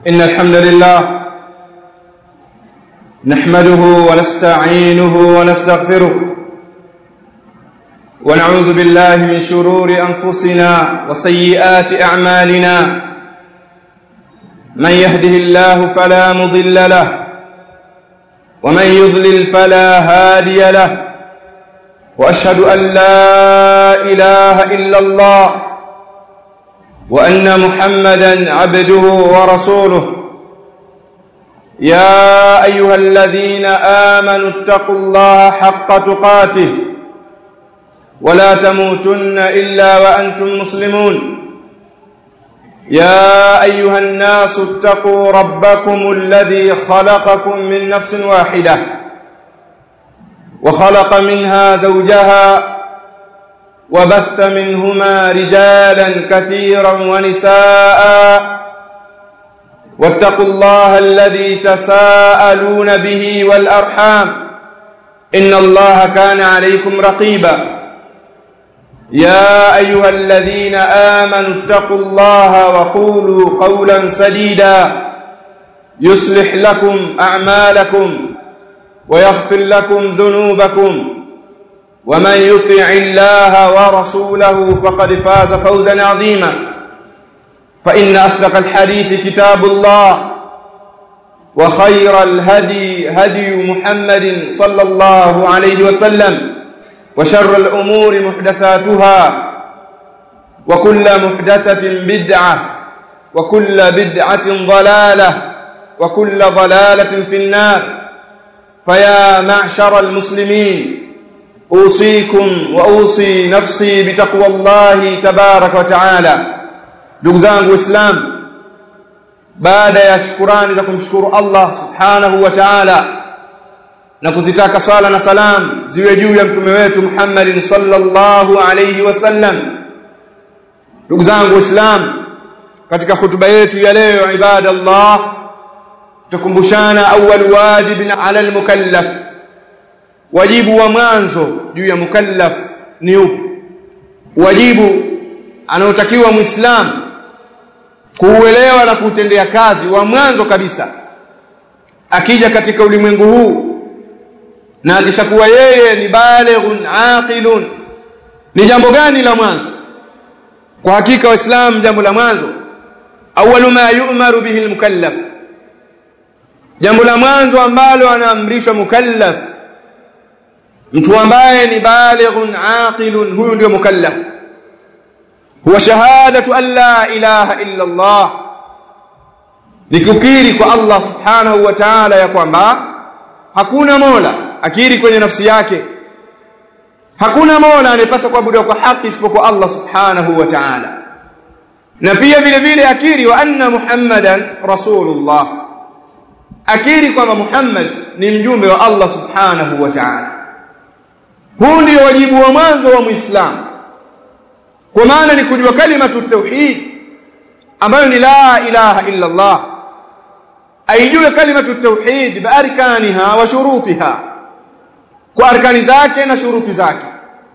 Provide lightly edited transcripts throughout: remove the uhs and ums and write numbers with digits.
إن الحمد لله نحمده ونستعينه ونستغفره ونعوذ بالله من شرور أنفسنا وسيئات أعمالنا من يهده الله فلا مضل له ومن يضلل فلا هادي له وأشهد أن لا إله إلا الله وأن محمدًا عبده ورسوله يا أيها الذين آمنوا اتقوا الله حق تقاته ولا تموتن إلا وأنتم مسلمون يا أيها الناس اتقوا ربكم الذي خلقكم من نفس واحدة وخلق منها زوجها وبث منهما رجالا كثيرا ونساء واتقوا الله الذي تساءلون به والأرحام إن الله كان عليكم رقيبا يا أيها الذين آمنوا اتقوا الله وقولوا قولا سديدا يصلح لكم أعمالكم ويغفر لكم ذنوبكم ومن يطع الله ورسوله فقد فاز فوزا عظيما فإن أصدق الحديث كتاب الله وخير الهدي هدي محمد صلى الله عليه وسلم وشر الأمور محدثاتها وكل محدثة بدعة وكل بدعة ضلالة وكل ضلالة في النار فيا معشر المسلمين أوصيكم وأوصي نفسي بتقوى الله تبارك وتعالى. Ndugu zangu Waislamu, baada ya shukrani za kumshukuru Allah subhanahu wa ta'ala na kuzitaka swala na salam ziwe juu ya mtume wetu Muhammad sallallahu alayhi wasallam, ndugu zangu Waislamu, katika hutuba yetu ya leo ibadallah tutakumbushana awwal wajibin ala al-mukallaf, wajibu wa mwanzo juu ya mukallaf ni upi? Wajibu anaotakiwa Muislamu kuuelewa na kutendea kazi wa mwanzo kabisa akija katika ulimwengu huu, na akishakuwa yeye ni balighun aqilun. Ni jambo gani la mwanzo? Kwa hakika Waislamu, jambo la mwanzo awwalu ma yu'maru bihi al-mukallaf, jambo la mwanzo ambalo anaamrishwa mukallaf, mtu ambaye ni balighun aqilun, huyu ndio mukallaf, huwa shahadatu an la ilaha illa Allah, nikukiri kwa Allah subhanahu wa ta'ala ya kwamba hakuna mola, akiri kwenye nafsi yake hakuna mola anayepaswa kuabudiwa kwa haki isipokuwa Allah subhanahu wa ta'ala, na pia vile vile akiri wa anna Muhammadan rasulullah, akiri kwamba Muhammad ni mjumbe wa Allah subhanahu wa ta'ala. Huu ndio wajibu wa mwanzo wa Muislamu, kwa maana ni kujua kalimatu tauhid ambayo ni la ilaha illa Allah, aijue kalimatu tauhid bi arkaniha wa shurutiha, kwa arkani zake na shuruti zake.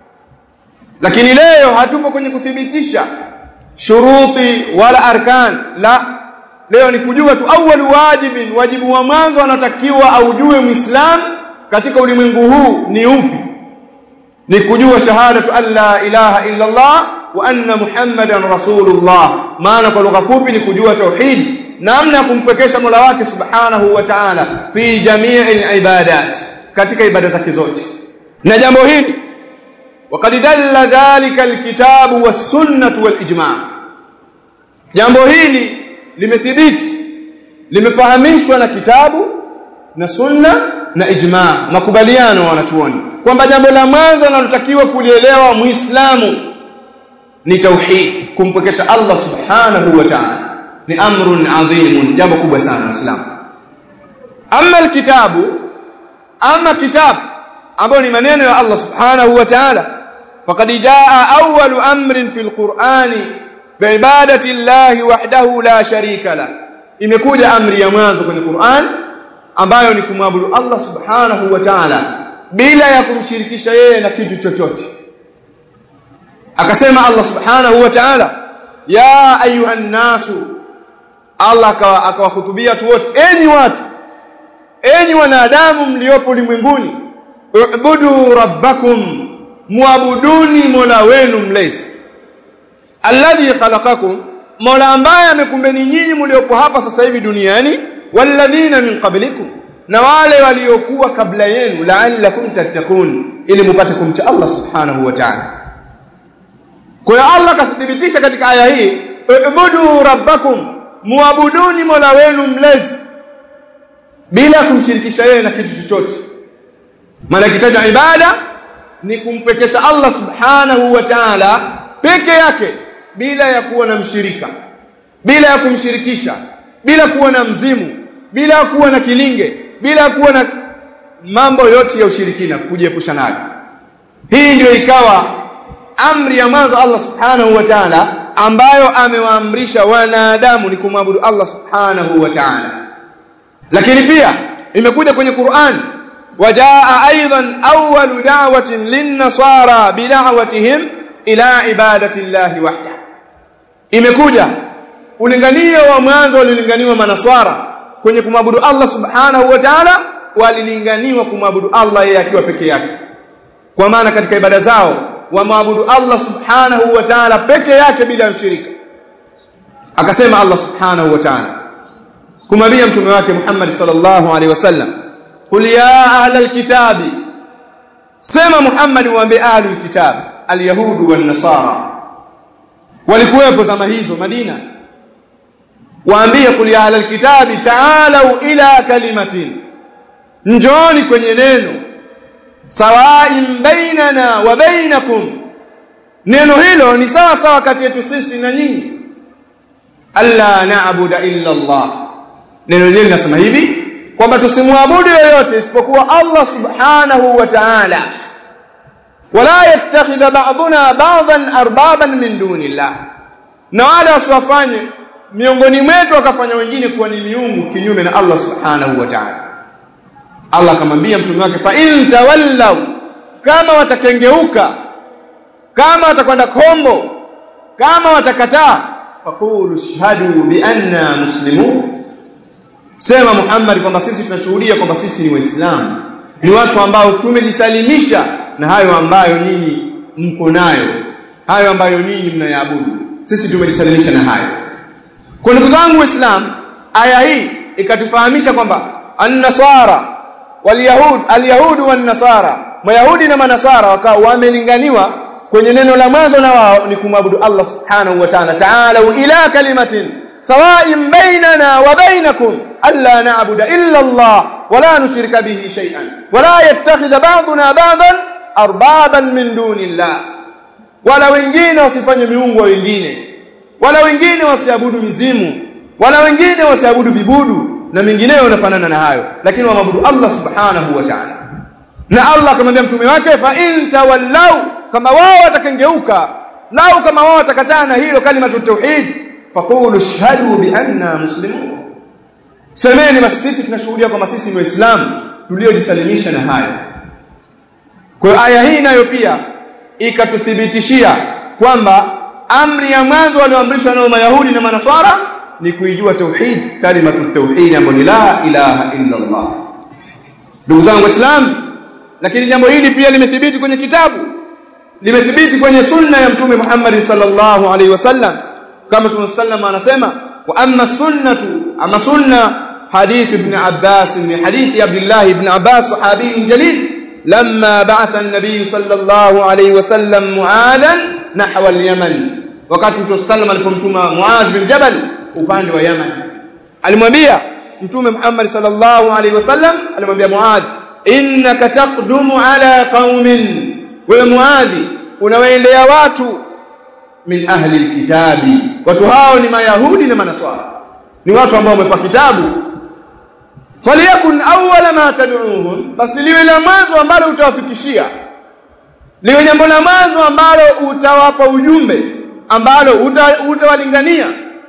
Lakini leo hatupo kwenye kuthibitisha shuruti wala arkan, la, leo ni kujua tu awwal wajibin, wajibu wa mwanzo anatakiwa aujue Muislamu katika ulimwengu huu ni upi? Ni kujua shahadatu an la ilaha illa Allah wa anna Muhammadan rasulullah. Maana kwa lugha fupi ni kujua tauhid, namna ya kumpwekesha Mola wake subhanahu wa ta'ala fi jami'il ibadat, katika ibada zake zote. Na jambo hili waqad dalla dhalika alkitabu was-sunnah wal-ijma', jambo hili limethibiti, limefahamishwa na kitabu na sunna na ijma', makubaliano wanachuoni kwamba jambo la mwanzo linalotakiwa kulielewa Muislamu ni tauhid, kumpwekesha Allah subhanahu wa ta'ala. Ni amrun adhimun, jambo kubwa sana Muislamu. Amma alkitabu, amma kitabu ambao ni maneno ya Allah subhanahu wa ta'ala, faqad jaa awwalu amrin fil Qur'ani biibadati llahi wahdahu la sharika la, imekuja amri ya mwanzo kwenye Qur'an ambayo ni kumwabudu Allah subhanahu wa ta'ala bila ya kumshirikisha yeye na kitu chochote. Akasema Allah subhanahu wa ta'ala, ya ayuhan nasu Allah akawahutubia watu wote, enyi watu, enyi wanadamu mliopo ulimwenguni, ubudu rabbakum, muabuduni mola wenu mlezi, alladhi khalaqakum, mola ambaye amekumbeni nyinyi mliopo hapa sasa hivi duniani, walladhina min qablikum, na wale waliokuwa kabla yenu, la'allakum tattaqun, ili mpate kumcha Allah subhanahu wa ta'ala. Kwa hiyo Allah kathibitisha katika aya hii, ubudu rabbakum, muabuduni mola wenu mlezi, bila kumshirikisha yeye na kitu chochote. Maana kitaja ibada ni kumpekesha Allah subhanahu wa ta'ala peke yake, bila ya kuwa na mshirika, bila ya kumshirikisha, bila kuwa na mzimu, bila kuwa na kilinge, bila kuwa na mambo yote ya ushirikina, kujiepusha nayo. Hii ndio ikawa amri ya mwanzo Allah subhanahu wa ta'ala ambayo amewaamrisha wanadamu ni kumwabudu Allah subhanahu wa ta'ala. Lakini pia imekuja kwenye Qur'an, wajaa aidan awwal da'watin lin-nasara bid'awatihim ila ibadati llahi wahda. Imekuja ulinganio wa mwanzo ulilinganiwa manaswara kwenye kumwabudu Allah subhanahu wa ta'ala, walilinganiwa kumwabudu Allah yeye akiwa peke yake. Kwa maana katika ibada zao wamwabudu Allah subhanahu wa ta'ala peke yake bila mshirika. Akasema Allah subhanahu wa ta'ala kumwambia mtume wake Muhammad sallallahu alaihi wasallam, qul ya ahlal kitabi, sema Muhammad waambie ahlul kitab, alyahudu wan nasara, walikuwepo zama hizo Madina, waambie qul ya ahlal kitabi ta'alu ila kalimatin, njoni kwenye neno, sawa'in bainana wa bainakum, neno hilo ni sawa sawa kati yetu sisi na nyinyi, alla na'budu illa Allah. Neno hili linasema hivi kwamba tusimwabudu yoyote isipokuwa Allah subhanahu wa ta'ala, wala yattakhidha ba'duna ba'dan arbaban min dunillah, na wala wasifanye miongoni mwetu wakafanya wengine kuwa ni miungu kinyume na Allah subhanahu wa ta'ala. Allah akamwambia mtume wake, fa in tawallaw, kama watakengeuka, kama watakwenda kombo, kama watakataa, faqulu shahadu bi anna muslimun, sema Muhammad kwamba sisi tunashuhudia kwamba sisi ni waislamu, ni watu ambao tumejisalimisha na hayo ambayo nyinyi mko nayo, hayo ambayo nyinyi mnayaabudu, sisi tumejisalimisha na hayo. Kwa ndugu zangu waislamu, aya hii ikatufahamisha kwamba an-nasara wal-yahud, al-yahudu wan-nasara, mayahudi na manasara wakawa wamelinganiwa kwenye neno la mwanzo, na wao ni kumwabudu Allah subhanahu wa ta'ala, ta'alu ila kalimatin sawa'in bainana wa bainakum alla na'budu illa Allah wa la nushrika bihi shay'an wa la yattakhidha ba'duna ba'dan arbaban min dunillah, wala wengine wasifanye miungu wengine, wala wengine wasiabudu mizimu, wala wengine wasiabudu vibudu na mengineyo yanafanana na hayo, lakini waabudu Allah subhanahu wa ta'ala. Na Allah akamwambia mtume wake, fa in tawallaw, kama wao watakengeuka, lau kama wao watakataa na hilo kalimatu tauhid, faqulu shahadu bi anna muslimun, semeni basi sisi tunashuhudia kwamba sisi ni waislamu tuliojisalimisha na hayo. Kwa aya hii nayo pia ikatuthibitishia kwamba amri ya mwanzo walioamrishwa na Mayahudi na Manaswara ni kuijua tauhid, kalimatu tauhid ambayo la ilaha illa Allah. Ndugu zangu waislamu, lakini jambo hili pia limethibiti kwenye kitabu, limethibiti kwenye sunna ya mtume Muhammad sallallahu alaihi wasallam, kama Mtume sallam anasema, wa amma sunnatu, ama sunna hadith ibn Abbas, ni hadithi Abdullah ibn Abbas sahabi jalil, lamma ba'atha an-nabiy sallallahu alaihi wasallam Muadhan nahwa al-Yaman, wakati Mtume sallam alipomtuma Muadh bin Jabal upande wa Yaman, alimwambia Mtume Muhammad sallallahu alaihi wasallam, alimwambia Muadh, innaka taqdumu ala qaumin, wewe Muadhi unawaendea watu min ahli alkitabi, watu hao ni Mayahudi na Manaswara, ni watu ambao wamepewa kitabu. Faliyakun awwala ma tad'uhum, basi liwe la mwanzo ambalo utawafikishia, liwe jambo la mwanzo ambalo utawapa ujumbe, ambalo utawalingania,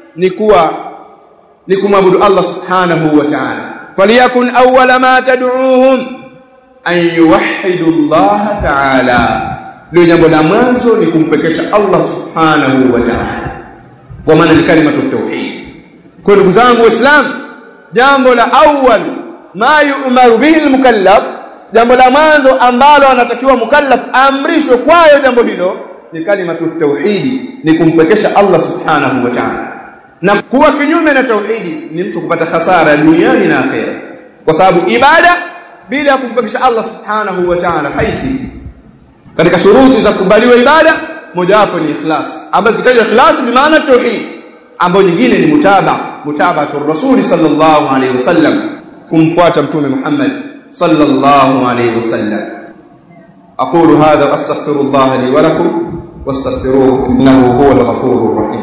ni kumwabudu Allah subhanahu wa ta'ala. Faliyakun awwala ma tad'uhum an yuwahhidu Allah ta'ala, ndio jambo la mwanzo ni kumpekesha Allah subhanahu wa ta'ala, kwa maana ni kalimatu tauhid. Kwa ndugu zangu Waislamu, jambo la awwal ma yu'maru bihi al-mukallaf, jambo la mwanzo ambalo anatakiwa mukallaf amrishwe kwayo jambo hilo ni kalimatu tauhidi, ni kumpekesha Allah subhanahu wa ta'ala. Na kuwa kinyume na tauhidi ni mtu kupata hasara duniani na akhera, kwa sababu ibada bila kumpekesha Allah subhanahu wa ta'ala haisi. Katika shuruti za kubaliwa ibada moja wapo ni ikhlas, ambapo kitajwa ikhlas bi maana tauhid, ambapo nyingine ni mutaba'atur rasul sallallahu alayhi wasallam, kumfuata mtume Muhammad sallallahu alayhi wasallam. aqulu hadha astaghfirullah li wa lakum wastaghfiruhu innahu huwal ghafurur rahim.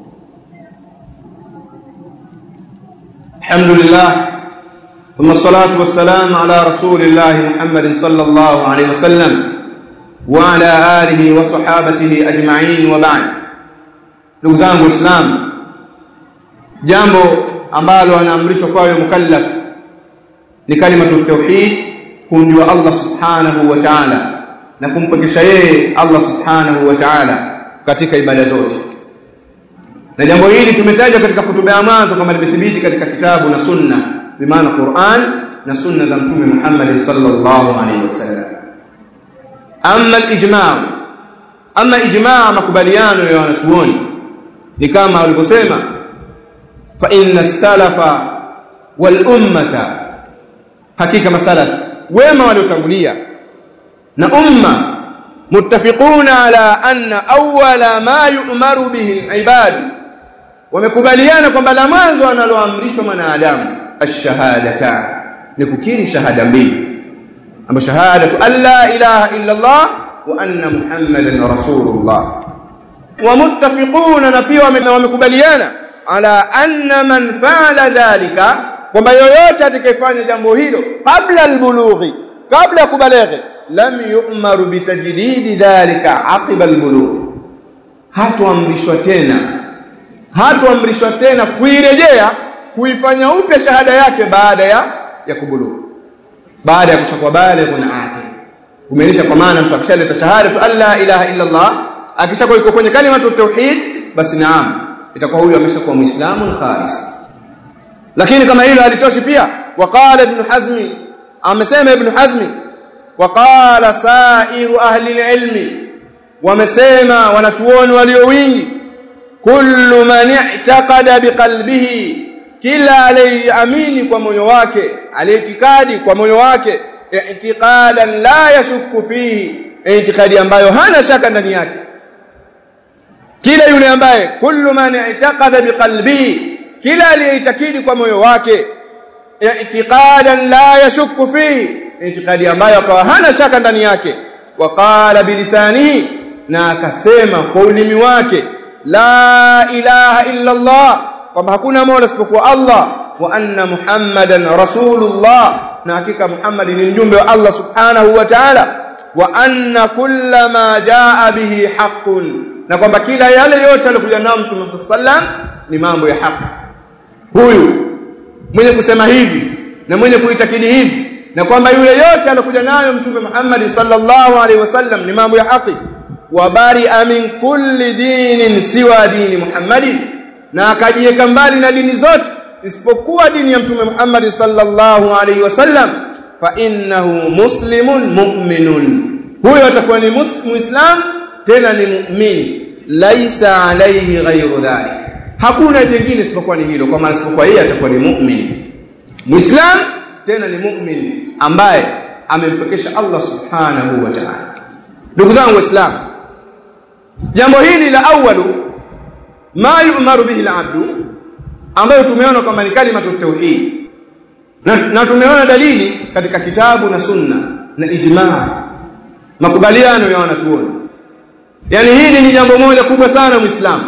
alhamdulillah thumma salatu wassalamu ala rasulillah Muhammad sallallahu alayhi wasallam wa ala alihi wa sahabatihi ajma'in wa ba'd. Ndugu zangu Waislamu, jambo ambalo anaamrishwa kwayo mukallaf ni kalimatu tauhid, kumjua Allah subhanahu wa ta'ala na kumpekesha yeye Allah subhanahu wa ta'ala katika ibada zote. Na jambo hili tumetaja katika hutuba ya mwanzo kama limethibiti katika kitabu na sunna, bi maana Qur'an na sunna za mtume Muhammad sallallahu alaihi wasallam. Amma al-ijma', amma ijma' makubaliano ya wanachuoni ni kama walivyosema, fa inna as-salafa wal ummata, hakika masalaf wema waliotangulia na umma muttafiquna ala anna awwala ma yu'maru bihi al-ibad, wamekubaliana kwamba la mwanzo analoamrishwa mwanadamu ash-shahadatan, ni kukiri shahada mbili, ama shahadatu alla ilaha illa Allah wa anna Muhammadan rasulullah. Wa muttafiquna, na pia wamekubaliana ala anna man fa'ala dhalika, kwamba yoyote atakayefanya jambo hilo kabla albulughi, kabla kubaleghe, lam yu'maru bitajdidi dhalika aqiba albulugh, hatuamrishwa tena kuirejea kuifanya upya shahada yake baada ya kubulugh, baada ya kushakuwa baligh na aqil. Kumaanisha kwa maana mtu akishaleta shahada alla ilaha illa Allah, akishakuwa iko kwenye kalimatu tauhid, basi naam, itakuwa huyo ameshakuwa muislamu khalis. Lakini kama hilo halitoshi, pia waqala ibn Hazmi, amesema ibn Hazmi, waqala sa'iru ahli al-ilmi, wamesema wanachuoni walio wingi, kullu man i'taqada biqalbihi, kila aliyeamini kwa moyo wake, aliyetikadi kwa moyo wake, i'tiqadan la yashukku fihi, i'tiqadi ambayo hana shaka ndani yake. Kila yule ambaye kullu man i'taqada biqalbihi, kila aliyeitakidi kwa moyo wake, i'tiqadan la yashukku fihi, i'tiqadi ambayo akawa hana shaka ndani yake, wa qala bilisanihi, na akasema kwa ulimi wake, la ilaha illa Allah, kwamba hakuna mola isipokuwa Allah, wa anna Muhammadan rasulullah, na hakika Muhammad ni mjumbe wa Allah subhanahu wa ta'ala, wa anna kulla ma jaa bihi haqqun, na kwamba kila yale yote aliyokuja nayo Mtume sallam ni mambo ya haki. Huyu mwenye kusema hivi na mwenye kuitakidi hivi, na kwamba yule yote aliyokuja nayo Mtume Muhammad sallallahu alaihi wasallam ni mambo ya haki, wa bari'a min kulli dinin siwa dini Muhammadin, na akajiweka mbali na dini zote isipokuwa dini ya Mtume Muhammad sallallahu alaihi wasallam, fa innahu muslimun mu'minun, huyo atakuwa ni muislam tena ni mu'min, laisa alayhi ghayru dhalik, hakuna jingine isipokuwa ni hilo, kwa maana isipokuwa yeye atakuwa ni mu'min, muislam tena ni mu'min ambaye amempekesha Allah subhanahu wa ta'ala. Ndugu zangu Waislamu, jambo hili la awalu ma yu'maru bihi al-'abdu, ambayo tumeona kwamba ni kalimatu tauhid, na tumeona dalili katika kitabu na sunna na ijma', makubaliano ya wanachuoni. Yani hili ni jambo moja kubwa sana Muislamu,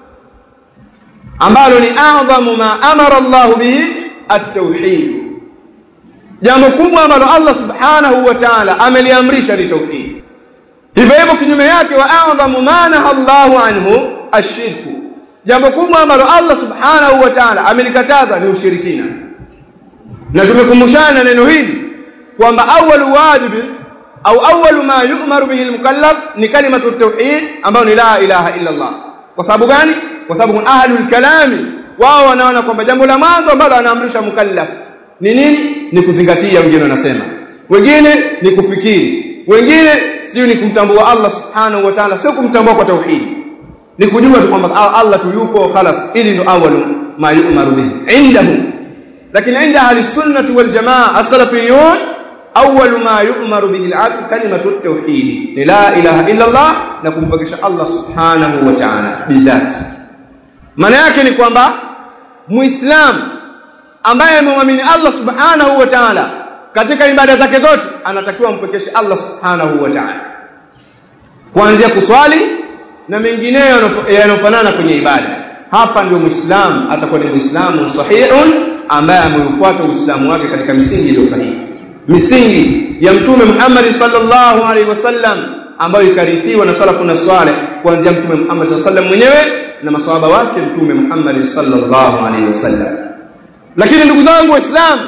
ambalo ni a'dhamu ma amara Allah bihi at-tauhid, jambo kubwa ambalo Allah subhanahu wa ta'ala ameliamrisha ni tauhid. Hivyo hivyo kinyume yake, wa a'dhamu ma nahaa Allahu anhu ash-shirk, jambo kubwa ambalo Allah subhanahu wa ta'ala amelikataza ni ushirikina. Na tumekumbushana neno hili kwamba awwalu wajibi au awwalu ma yu'maru bihi al-mukallaf ni kalimatu tauhid, ambayo ni la ilaha illa Allah. Kwa sababu gani? Kwa sababu ahlul kalami wao wanaona kwamba jambo la mwanzo ambalo anaamrisha mukallaf ni nini? Ni kuzingatia, wengine wanasema. Wengine ni kufikiri. Wengine sio ni kumtambua Allah subhanahu wa ta'ala, sio kumtambua kwa tauhid. Ni kujua tu kwamba Allah tu yupo khalas, ili ndo awalu ma yu'maru bihi indahum. Lakini inda ahli sunnah wal jamaa as-salafiyun awwalu ma yu'maru bihi al-'abd kalimatu tauhid, la ilaha illa Allah, na kumpakisha Allah subhanahu wa ta'ala bidhati. Maana yake ni kwamba muislam ambaye amemwamini Allah subhanahu wa ta'ala katika ibada zake zote anatakiwa ampekeshe Allah subhanahu wa ta'ala, kuanzia kuswali na mengineyo yanofanana kwenye ibada. Hapa ndio muislam atakuwa ni muislamu sahihun, ambaye ameufuata uislamu wake katika misingi iliyo sahihi, misingi ya mtume Muhammad sallallahu alaihi wasallam ambayo ikarithiwa na salafu na salih, kuanzia mtume Muhammad sallallahu alaihi wasallam mwenyewe na maswahaba wake mtume Muhammad sallallahu alaihi wasallam. Lakini ndugu zangu waislamu,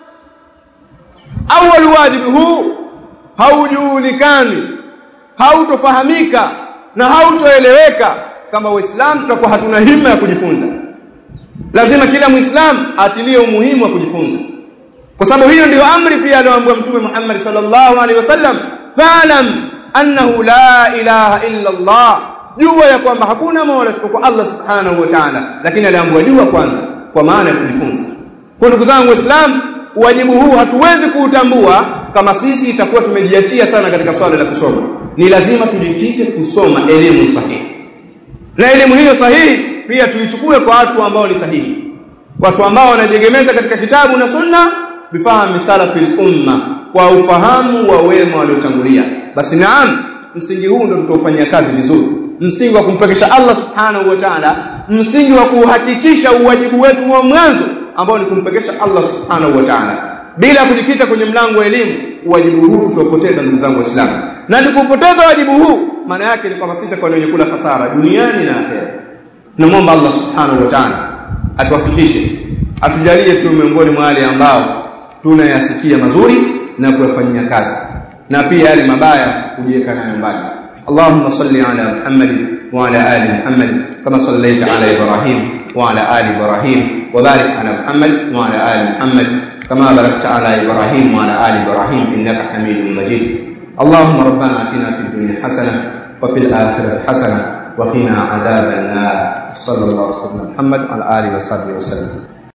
awali wajibu huu haujulikani, hautofahamika na hautoeleweka kama waislamu tutakuwa hatuna himma ya kujifunza. Lazima kila muislamu atilie umuhimu wa kujifunza, kwa sababu hiyo ndio amri pia aliyoambiwa mtume Muhammad sallallahu alaihi wasallam, fa'lam annahu la ilaha illa Allah, jua ya kwamba hakuna mola isipokuwa Allah subhanahu wa ta'ala. Lakini aliambiwa jua kwanza, kwa maana ya kujifunza. Kwa ndugu zangu waislamu, wajibu huu hatuwezi kuutambua kama sisi itakuwa tumejiatia sana katika swala la kusoma. Ni lazima tujikite kusoma elimu sahihi, na elimu hiyo sahihi pia tuichukue kwa watu ambao ni sahihi, watu ambao wanajegemeza katika kitabu na sunna, bifahamu salafil umma, kwa ufahamu wa wema waliotangulia. Basi naam, msingi huu ndio tutaufanyia kazi vizuri, msingi wa kumpekesha Allah subhanahu wa ta'ala, msingi wa kuhakikisha uwajibu wetu wa mwanzo ambao ni kumpekesha Allah subhanahu wa ta'ala. Bila kujikita kwenye mlango wa elimu, wajibu huu tutapoteza ndugu zangu waislamu. Na tukupoteza wajibu huu, maana yake ni kwamba sisi kwa wenye kula hasara duniani na akhera. Namuomba Allah subhanahu wa ta'ala atuwafikishe, atujalie tu miongoni mwa wale ambao tunayasikia mazuri na kuyafanyia kazi, na pia yale mabaya kujiweka nayo mbali. Allahumma salli ala Muhammad wa ala ali Muhammad kama sallaita ala Ibrahim wa ala ali Ibrahim, wa barik ala Muhammad wa ala ali Muhammad kama barakta ala Ibrahim wa ala ali Ibrahim innaka Hamidum Majid. Allahumma rabbana atina fid dunya hasanah wa fil akhirati hasanah wa qina adhaban nar. Sallallahu alaihi wa sallam Muhammad wa ala alihi wa sahbihi wa sallam.